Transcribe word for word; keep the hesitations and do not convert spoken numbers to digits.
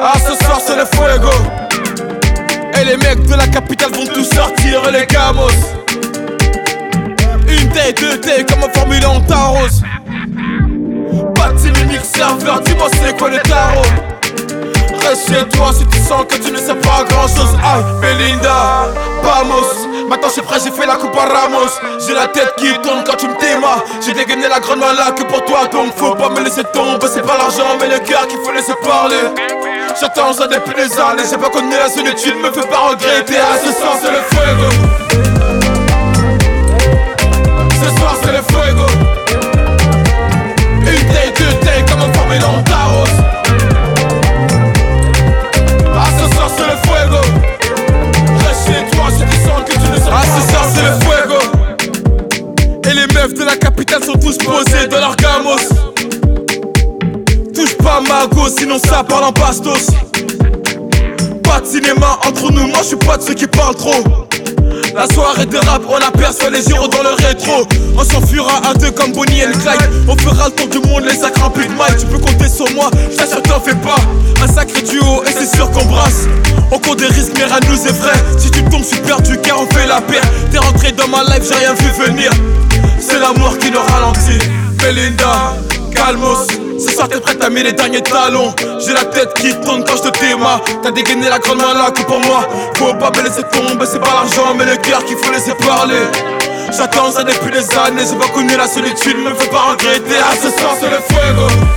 Ah, ce soir c'est le fuego. Et les mecs de la capitale vont tous sortir les camos. Une taille, deux tailles comme en Formule en Taros. Pas de mimique serveur, dis-moi c'est quoi les tarots. Reste chez toi si tu sens que tu ne sais pas grand chose. Aïe, Belinda, vamos. Maintenant j'suis prêt, j'ai fait la coupe à Ramos. J'ai la tête qui tourne quand tu me témas. J'ai dégainé la grande main là que pour toi. Donc faut pas me laisser tomber. C'est pas l'argent mais le cœur qu'il faut laisser parler. J'attends ça depuis des années. J'ai pas connu la solitude, me fais pas regretter. Ah, ce soir c'est le fuego. Ce soir c'est le fuego. Une taille, deux tailles comme un formé dans Taros. Ah, ce soir c'est le fuego. Reste chez toi si tu sens que tu ne sais pas. Ah, ce soir c'est le fuego. Et les meufs de la capitale sont tous posés dans leur gamos. Touche pas ma go, sinon ça parle en bastos. Pas de cinéma entre nous, moi je suis pas de ceux qui parlent trop. La soirée de rap, on aperçoit les gyros dans le rétro. On s'enfuira à deux comme Bonnie et Clyde. On fera le tour du monde, les sacs remplis de mailles. Tu peux compter sur moi, j'assure t'en fais pas. Un sacré duo et c'est sûr qu'on brasse. On court des risques mais rien nous est vrai. Si tu tombes je suis perdu car on fait la paire. T'es rentré dans ma life, j'ai rien vu venir. C'est l'amour qui nous ralentit. Belinda, calmos. Ce soir t'es prête à mettre les derniers talons. J'ai la tête qui tourne quand je te téma. T'as dégainé la grande main là que pour moi. Faut pas me laisser tomber, c'est pas l'argent mais le cœur qu'il faut laisser parler. J'attends ça depuis des années, j'ai pas connu la solitude, me fais pas regretter. Ah, ce soir c'est le fuego.